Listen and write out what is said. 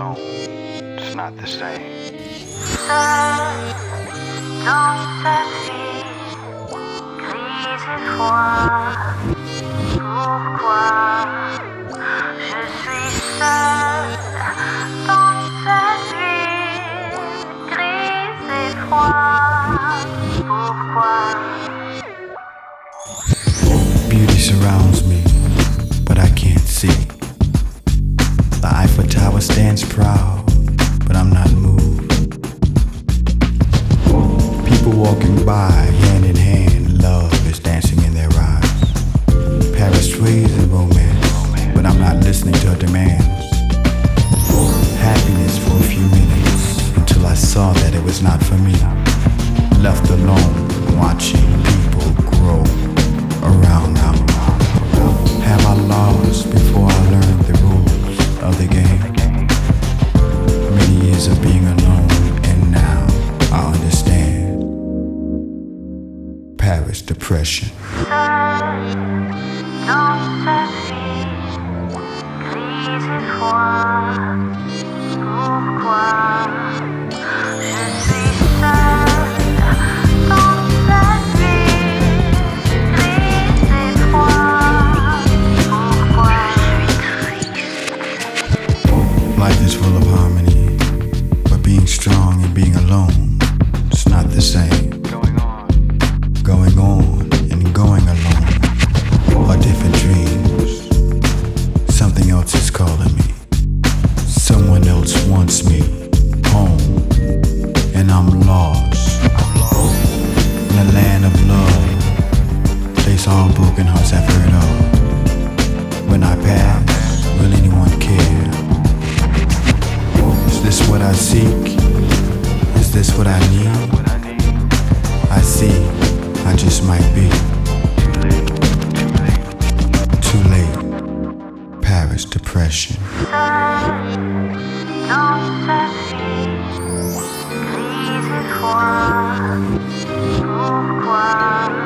on, it's not the same. Seul dans cette vie grise et froide, pourquoi je suis seul dans cette vie grise et froide, pourquoi? Beauty surrounds me, but I can't see. The Eiffel Tower stands proud, but I'm not moved. People walking by, hand in hand, love is dancing in their eyes. Paris sways in romance, but I'm not listening to her demands. Happiness for a few minutes, until I saw that it was not for me. Left alone, watching people grow around now. Have I lost before I learned the rules of the game? Many years of being alone, and now I understand. Paris depression. Seul dans cette vie grise et froide, pourquoi je suis seul dans cette vie grise et froide, pourquoi je suis triste. Life is full of harmony, but being strong and being alone, it's not the same. Going on and going alone are different dreams. Something else is calling me. Someone else wants me home, and I'm lost in a land of love. Place all broken hearts have heard of. When I pass, will anyone care? Is this what I seek? Is this what I need? I see, I just might be too late. Paris depression. Seul dans cette vie grise et froide, pourquoi